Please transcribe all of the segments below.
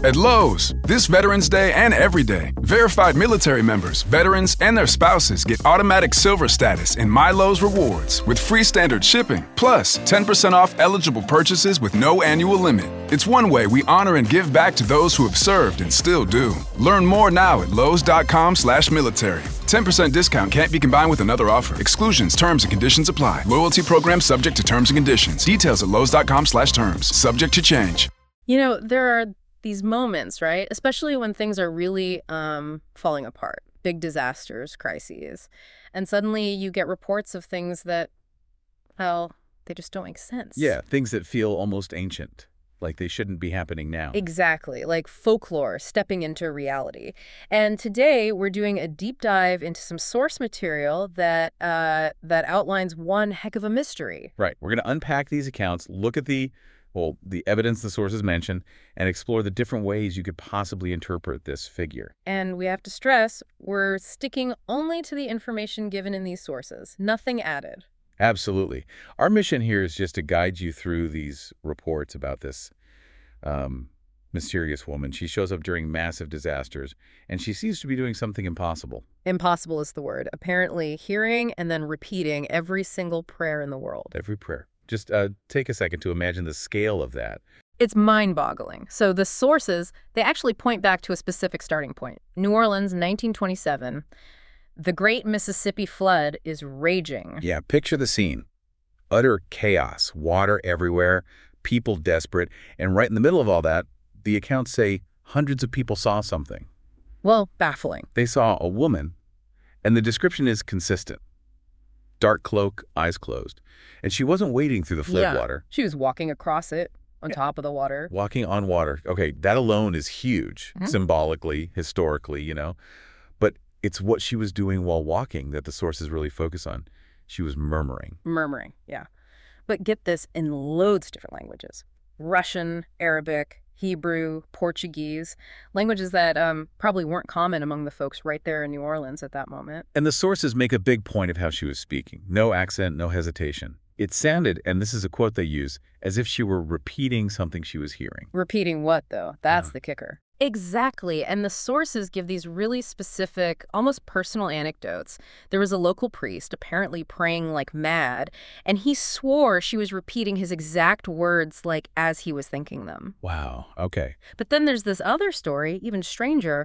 At Lowe's, this Veterans Day and every day, verified military members, veterans, and their spouses get automatic silver status in My Lowe's Rewards with free standard shipping, plus 10% off eligible purchases with no annual limit. It's one way we honor and give back to those who have served and still do. Learn more now at lowes.com/military. 10% discount can't be combined with another offer. Exclusions, terms, and conditions apply. Loyalty program subject to terms and conditions. Details at lowes.com/terms. Subject to change. You know, there are these moments, right? Especially when things are really falling apart, big disasters, crises. And suddenly you get reports of things that, well, they just don't make sense. Yeah, things that feel almost ancient, like they shouldn't be happening now. Exactly, like folklore stepping into reality. And today we're doing a deep dive into some source material that outlines one heck of a mystery. Right. We're going to unpack these accounts, look at the evidence the sources mentioned, and explore the different ways you could possibly interpret this figure. And we have to stress, we're sticking only to the information given in these sources, nothing added. Absolutely. Our mission here is just to guide you through these reports about this mysterious woman. She shows up during massive disasters, and she seems to be doing something impossible. Impossible is the word. Apparently hearing and then repeating every single prayer in the world. Every prayer. Just take a second to imagine the scale of that. It's mind-boggling. So the sources, they actually point back to a specific starting point. New Orleans, 1927. The Great Mississippi Flood is raging. Yeah, picture the scene. Utter chaos, water everywhere, people desperate, and right in the middle of all that, the accounts say hundreds of people saw something. Well, baffling. They saw a woman, and the description is consistent. Dark cloak, eyes closed. And she wasn't wading through the floodwater. She was walking across it on top of the water. Walking on water. Okay, that alone is huge, symbolically, historically, you know. But it's what she was doing while walking that the sources really focus on. She was murmuring. Murmuring, yeah. But get this, in loads of different languages. Russian, Arabic, Hebrew, Portuguese, languages that probably weren't common among the folks right there in New Orleans at that moment. And the sources make a big point of how she was speaking. No accent, no hesitation. It sounded, and this is a quote they use, as if she were repeating something she was hearing. Repeating what, though? That's the kicker. Exactly. And the sources give these really specific, almost personal anecdotes. There was a local priest apparently praying like mad, and he swore she was repeating his exact words like as he was thinking them. Wow. Okay. But then there's this other story, even stranger.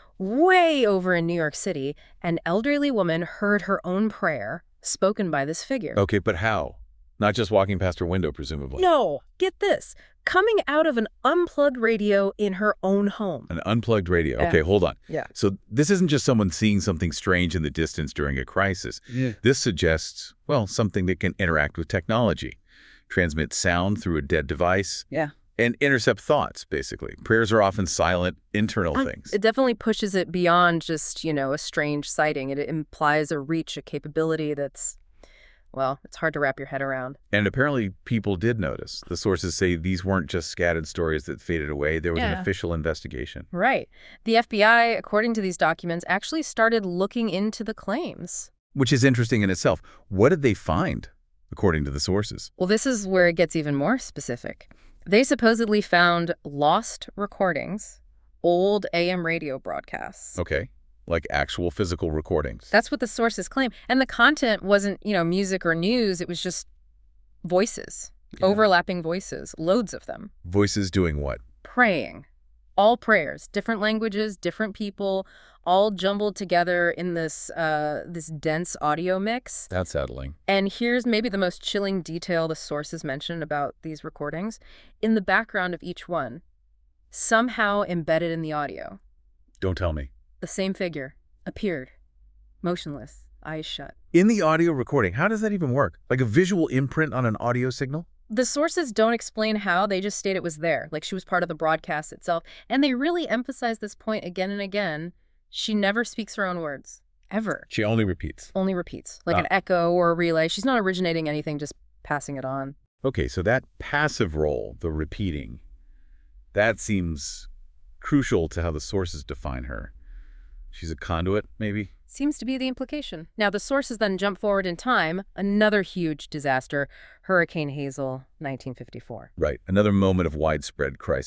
Way over in New York City, an elderly woman heard her own prayer spoken by this figure. Okay, but how? Not just walking past her window, presumably. No, get this. Coming out of an unplugged radio in her own home. An unplugged radio. Okay, hold on. Yeah. So this isn't just someone seeing something strange in the distance during a crisis. Yeah. This suggests, well, something that can interact with technology, transmit sound through a dead device. Yeah. And intercept thoughts, basically. Prayers are often silent, internal things. It definitely pushes it beyond just, a strange sighting. It implies a reach, a capability that's, well, it's hard to wrap your head around. And apparently people did notice. The sources say these weren't just scattered stories that faded away. There was an official investigation. Right. The FBI, according to these documents, actually started looking into the claims. Which is interesting in itself. What did they find, according to the sources? Well, this is where it gets even more specific. They supposedly found lost recordings, old AM radio broadcasts. Okay. Like actual physical recordings. That's what the sources claim. And the content wasn't, music or news. It was just voices, overlapping voices, loads of them. Voices doing what? Praying. All prayers, different languages, different people, all jumbled together in this dense audio mix. That's settling. And here's maybe the most chilling detail the sources mention about these recordings. In the background of each one, somehow embedded in the audio. Don't tell me. The same figure appeared, motionless, eyes shut. In the audio recording, how does that even work? Like a visual imprint on an audio signal? The sources don't explain how, they just state it was there, like she was part of the broadcast itself. And they really emphasize this point again and again. She never speaks her own words, ever. She only repeats. Only repeats, like an echo or a relay. She's not originating anything, just passing it on. Okay, so that passive role, the repeating, that seems crucial to how the sources define her. She's a conduit, maybe? Seems to be the implication. Now, the sources then jump forward in time. Another huge disaster, Hurricane Hazel, 1954. Right. Another moment of widespread crisis.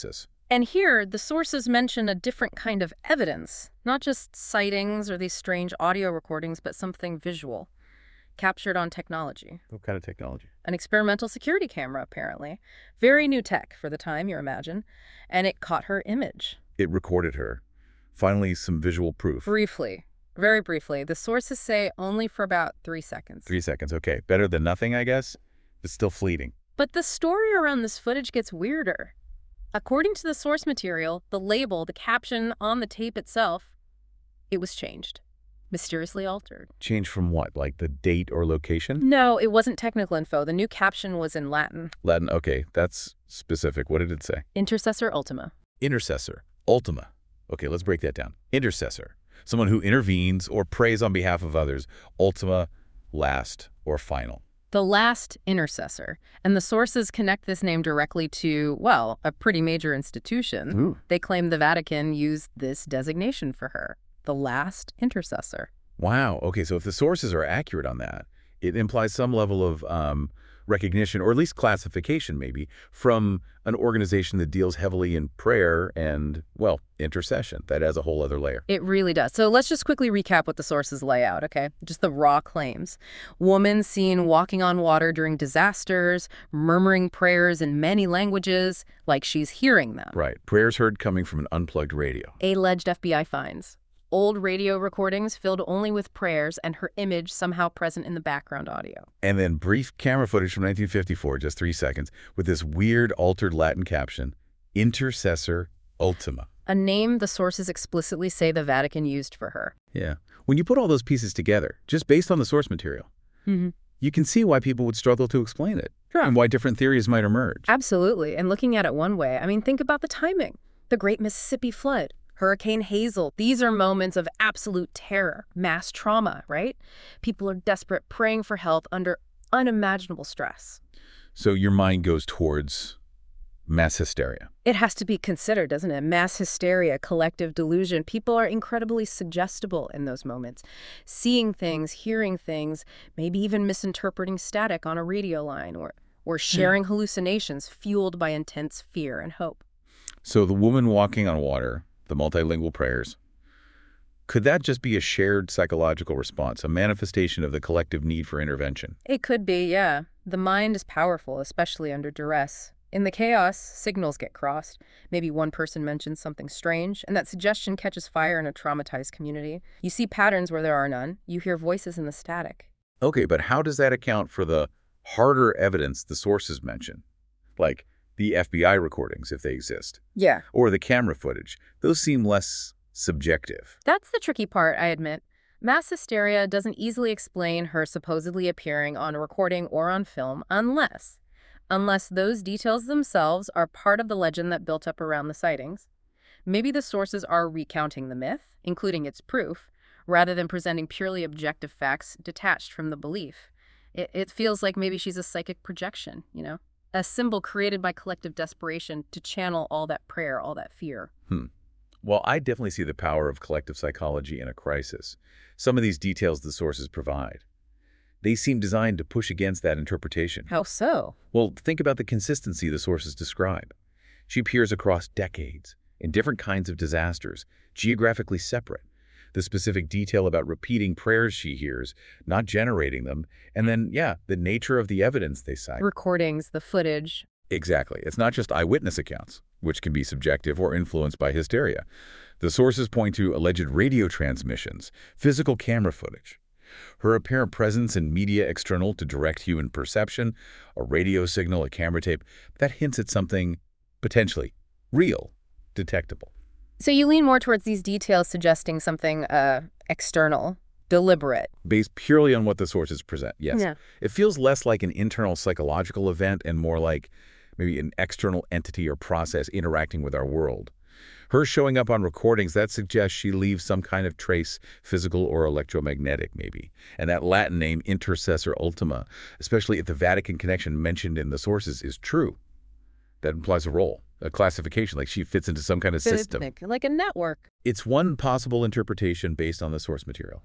And here, the sources mention a different kind of evidence, not just sightings or these strange audio recordings, but something visual, captured on technology. What kind of technology? An experimental security camera, apparently. Very new tech for the time, you imagine. And it caught her image. It recorded her. Finally, some visual proof. Briefly. Very briefly. The sources say only for about 3 seconds. 3 seconds, okay. Better than nothing, I guess? It's still fleeting. But the story around this footage gets weirder. According to the source material, the label, the caption on the tape itself, it was changed. Mysteriously altered. Changed from what? Like the date or location? No, it wasn't technical info. The new caption was in Latin. Latin, okay. That's specific. What did it say? Intercessor Ultima. Intercessor. Ultima. Okay, let's break that down. Intercessor. Someone who intervenes or prays on behalf of others. Ultima, last, or final. The last intercessor. And the sources connect this name directly to, well, a pretty major institution. Ooh. They claim the Vatican used this designation for her. The last intercessor. Wow. Okay, so if the sources are accurate on that, it implies some level of recognition, or at least classification maybe, from an organization that deals heavily in prayer and, well, intercession. That adds a whole other layer. It really does. So let's just quickly recap what the sources lay out, okay? Just the raw claims. Woman seen walking on water during disasters, murmuring prayers in many languages, like she's hearing them. Right. Prayers heard coming from an unplugged radio. Alleged FBI finds. Old radio recordings filled only with prayers and her image somehow present in the background audio. And then brief camera footage from 1954, just 3 seconds, with this weird altered Latin caption, Intercessor Ultima. A name the sources explicitly say the Vatican used for her. Yeah. When you put all those pieces together, just based on the source material, you can see why people would struggle to explain it. Sure. And why different theories might emerge. Absolutely. And looking at it one way, I mean, think about the timing. The Great Mississippi Flood. Hurricane Hazel. These are moments of absolute terror, mass trauma, right? People are desperate, praying for help under unimaginable stress. So your mind goes towards mass hysteria. It has to be considered, doesn't it? Mass hysteria, collective delusion. People are incredibly suggestible in those moments. Seeing things, hearing things, maybe even misinterpreting static on a radio line or sharing hallucinations fueled by intense fear and hope. So the woman walking on water, the multilingual prayers, could that just be a shared psychological response, a manifestation of the collective need for intervention? It could be, yeah. The mind is powerful, especially under duress. In the chaos, signals get crossed. Maybe one person mentions something strange, and that suggestion catches fire in a traumatized community. You see patterns where there are none. You hear voices in the static. Okay, but how does that account for the harder evidence the sources mention? Like the FBI recordings, if they exist. Yeah. Or the camera footage. Those seem less subjective. That's the tricky part, I admit. Mass hysteria doesn't easily explain her supposedly appearing on a recording or on film unless those details themselves are part of the legend that built up around the sightings. Maybe the sources are recounting the myth, including its proof, rather than presenting purely objective facts detached from the belief. It feels like maybe she's a psychic projection, you know? A symbol created by collective desperation to channel all that prayer, all that fear. Well, I definitely see the power of collective psychology in a crisis. Some of these details the sources provide, they seem designed to push against that interpretation. How so? Well, think about the consistency the sources describe. She appears across decades, in different kinds of disasters, geographically separate. The specific detail about repeating prayers she hears, not generating them, and then, the nature of the evidence they cite. Recordings, the footage. Exactly. It's not just eyewitness accounts, which can be subjective or influenced by hysteria. The sources point to alleged radio transmissions, physical camera footage, her apparent presence in media external to direct human perception, a radio signal, a camera tape, that hints at something potentially real, detectable. So you lean more towards these details suggesting something external, deliberate. Based purely on what the sources present, yes. Yeah. It feels less like an internal psychological event and more like maybe an external entity or process interacting with our world. Her showing up on recordings, that suggests she leaves some kind of trace, physical or electromagnetic maybe. And that Latin name, Intercessor Ultima, especially if the Vatican connection mentioned in the sources is true, that implies a role, a classification, like she fits into some kind of system. Like a network. It's one possible interpretation based on the source material,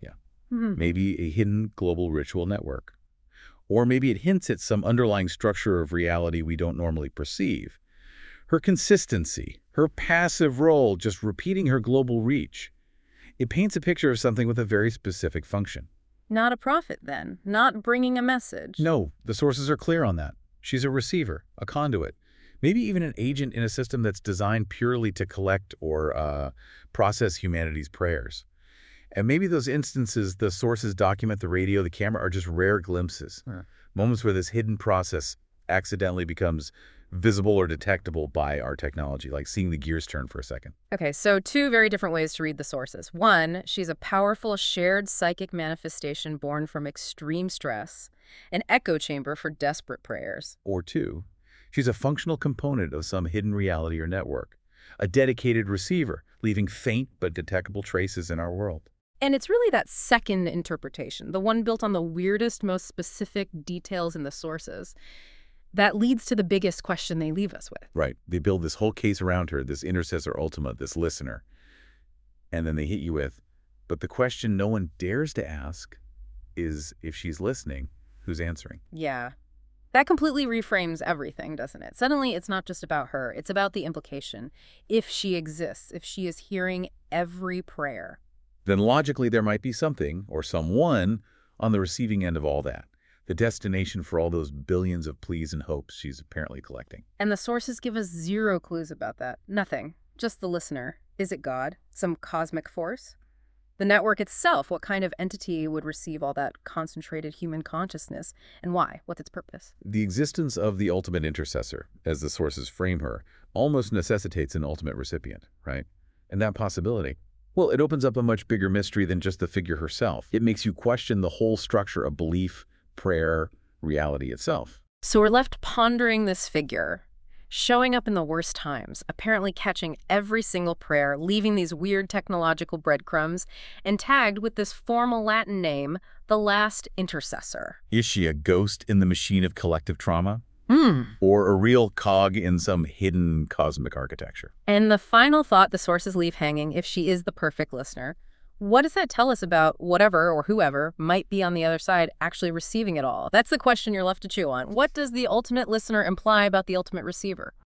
Maybe a hidden global ritual network. Or maybe it hints at some underlying structure of reality we don't normally perceive. Her consistency, her passive role, just repeating her global reach. It paints a picture of something with a very specific function. Not a prophet, then. Not bringing a message. No, the sources are clear on that. She's a receiver, a conduit, maybe even an agent in a system that's designed purely to collect or process humanity's prayers. And maybe those instances the sources document, the radio, the camera, are just rare glimpses. Yeah. Moments where this hidden process accidentally becomes visible or detectable by our technology, like seeing the gears turn for a second. Okay, so two very different ways to read the sources. One, she's a powerful shared psychic manifestation born from extreme stress, an echo chamber for desperate prayers. Or two, she's a functional component of some hidden reality or network, a dedicated receiver, leaving faint but detectable traces in our world. And it's really that second interpretation, the one built on the weirdest, most specific details in the sources, that leads to the biggest question they leave us with. Right. They build this whole case around her, this intercessor ultima, this listener. And then they hit you with, but the question no one dares to ask is if she's listening, who's answering? Yeah. That completely reframes everything, doesn't it? Suddenly, it's not just about her. It's about the implication. If she exists, if she is hearing every prayer, then logically there might be something or someone on the receiving end of all that. The destination for all those billions of pleas and hopes she's apparently collecting. And the sources give us zero clues about that. Nothing. Just the listener. Is it God? Some cosmic force? The network itself, what kind of entity would receive all that concentrated human consciousness? And why? What's its purpose? The existence of the ultimate intercessor, as the sources frame her, almost necessitates an ultimate recipient, right? And that possibility, well, it opens up a much bigger mystery than just the figure herself. It makes you question the whole structure of belief, prayer, reality itself. So we're left pondering this figure, showing up in the worst times, apparently catching every single prayer, leaving these weird technological breadcrumbs, and tagged with this formal Latin name, the Last Intercessor. Is she a ghost in the machine of collective trauma? Or a real cog in some hidden cosmic architecture? And the final thought the sources leave hanging, if she is the perfect listener, what does that tell us about whatever or whoever might be on the other side actually receiving it all? That's the question you're left to chew on. What does the ultimate listener imply about the ultimate receiver?